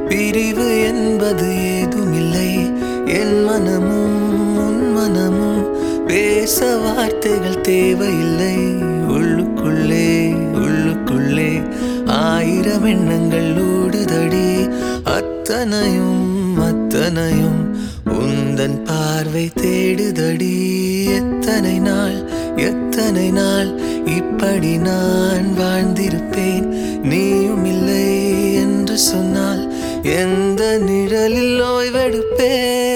பிரிவு என்பது ஏதுமில்லை. என் மனமும் உன் மனமும் பேச வார்த்தைகள் தேவையில்லை. உள்ளுக்குள்ளே உள்ளுக்குள்ளே ஆயிரம் எண்ணங்கள் ஓடுதடி. அத்தனையும் அத்தனையும் உந்தன் பார்வை தேடுதடி. எத்தனை நாள் இப்படி நான் வாழ்ந்திருப்பேன். நீயும் இல்லை என்று சொன்னால் எந்த நிழலில் ஓய்வெடுப்பேன்.